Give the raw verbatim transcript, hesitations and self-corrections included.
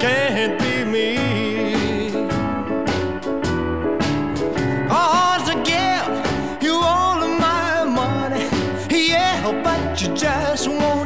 can't be me. Cause I give you all of my money, yeah, but you just won't